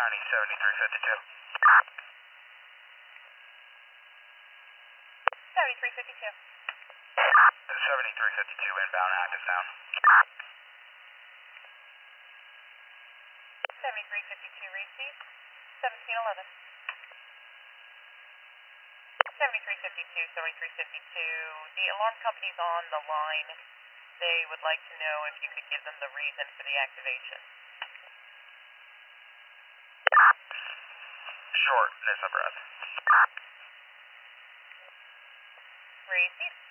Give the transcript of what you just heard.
County 7352. 7352. 7352 inbound, active sound. 7352 received. 1711. 7352, 7352. The alarm company's on the line. They would like to know if you could give them the reason for the activation. Shortness of breath. Received.